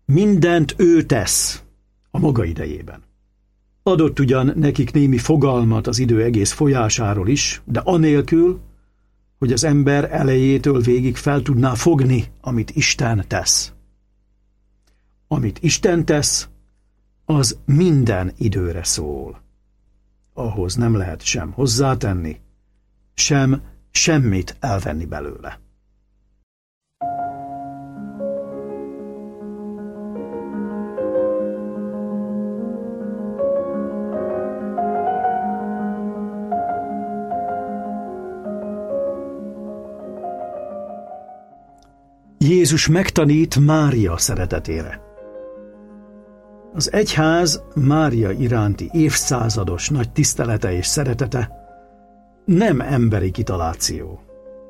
Mindent ő tesz a maga idejében. Adott ugyan nekik némi fogalmat az idő egész folyásáról is, de anélkül, hogy az ember elejétől végig fel tudná fogni, amit Isten tesz. Amit Isten tesz, az minden időre szól. Ahhoz nem lehet sem hozzátenni, sem semmit elvenni belőle. Jézus megtanít Mária szeretetére. Az egyház Mária iránti évszázados nagy tisztelete és szeretete nem emberi kitaláció.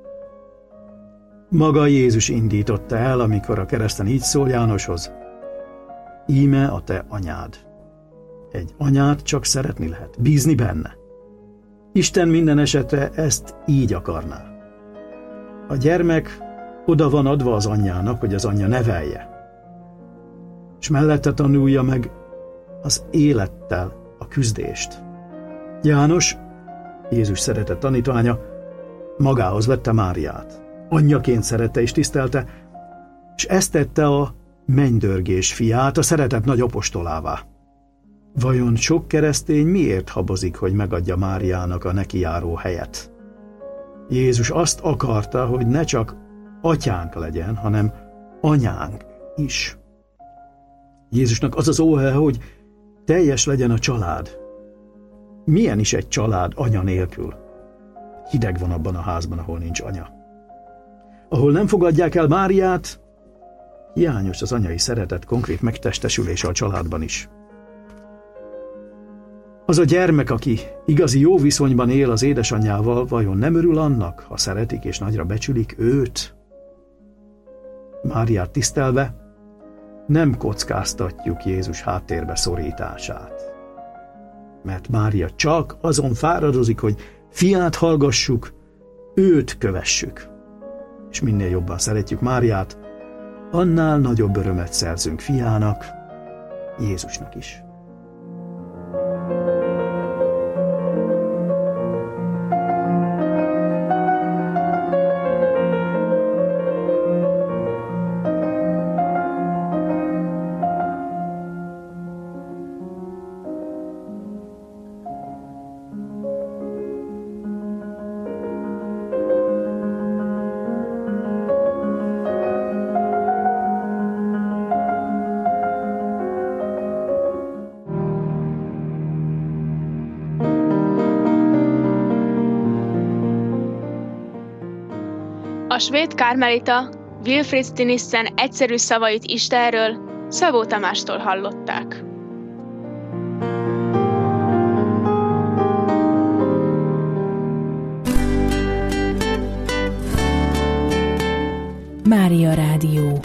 Maga Jézus indította el, amikor a kereszten így szól Jánoshoz: íme a te anyád. Egy anyát csak szeretni lehet, bízni benne. Isten minden esetre ezt így akarná. A gyermek oda van adva az anyjának, hogy az anyja nevelje, és mellette tanulja meg az élettel a küzdést. János, Jézus szeretett tanítványa, magához vette Máriát. Anyjaként szerette és tisztelte, és ezt tette a mennydörgés fiát a szeretet nagy apostolává. Vajon sok keresztény miért habozik, hogy megadja Máriának a neki járó helyet? Jézus azt akarta, hogy ne csak atyánk legyen, hanem anyánk is. Jézusnak az az óhaja, hogy teljes legyen a család. Milyen is egy család anya nélkül? Hideg van abban a házban, ahol nincs anya. Ahol nem fogadják el Máriát, hiányos az anyai szeretet konkrét megtestesülése a családban is. Az a gyermek, aki igazi jó viszonyban él az édesanyjával, vajon nem örül annak, ha szeretik és nagyra becsülik őt? Máriát tisztelve nem kockáztatjuk Jézus háttérbe szorítását. Mert Mária csak azon fáradozik, hogy fiát hallgassuk, őt kövessük. És minél jobban szeretjük Máriát, annál nagyobb örömet szerzünk fiának, Jézusnak is. A svéd karmelita Wilfrid Stinissen egyszerű szavait Istenről Szabó Tamástól hallották. Mária Rádió.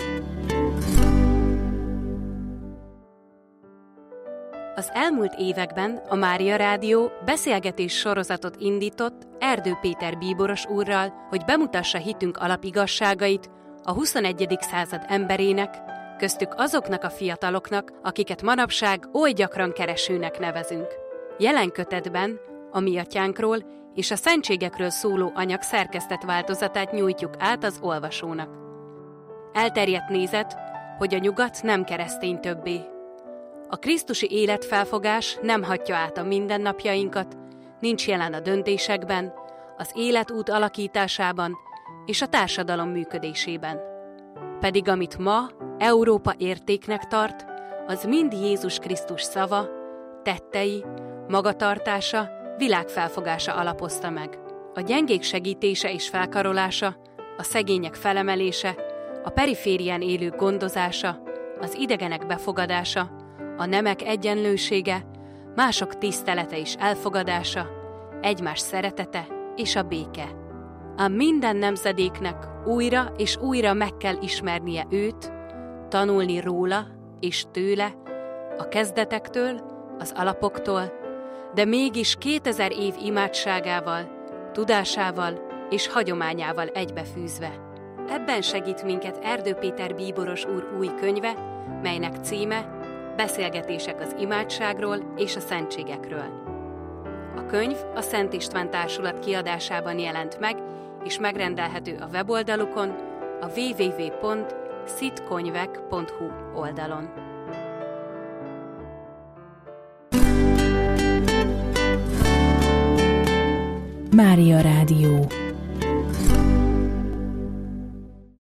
Az elmúlt években a Mária Rádió beszélgetés sorozatot indított Erdő Péter bíboros úrral, hogy bemutassa hitünk alapigazságait a 21. század emberének, köztük azoknak a fiataloknak, akiket manapság oly gyakran keresőnek nevezünk. Jelen kötetben a Mi Atyánkról és a szentségekről szóló anyag szerkesztett változatát nyújtjuk át az olvasónak. Elterjedt nézet, hogy a nyugat nem keresztény többé. A krisztusi életfelfogás nem hatja át a mindennapjainkat, nincs jelen a döntésekben, az életút alakításában és a társadalom működésében. Pedig amit ma Európa értéknek tart, az mind Jézus Krisztus szava, tettei, magatartása, világfelfogása alapozta meg. A gyengék segítése és felkarolása, a szegények felemelése, a periférián élők gondozása, az idegenek befogadása, a nemek egyenlősége, mások tisztelete és elfogadása, egymás szeretete és a béke. Ám minden nemzedéknek újra és újra meg kell ismernie őt, tanulni róla és tőle, a kezdetektől, az alapoktól, de mégis 2000 év imádságával, tudásával és hagyományával egybefűzve. Ebben segít minket Erdő Péter bíboros úr új könyve, melynek címe Beszélgetések az imádságról és a szentségekről. A könyv a Szent István Társulat kiadásában jelent meg, és megrendelhető a weboldalukon, a www.sitkonyvek.hu oldalon. Mária Rádió.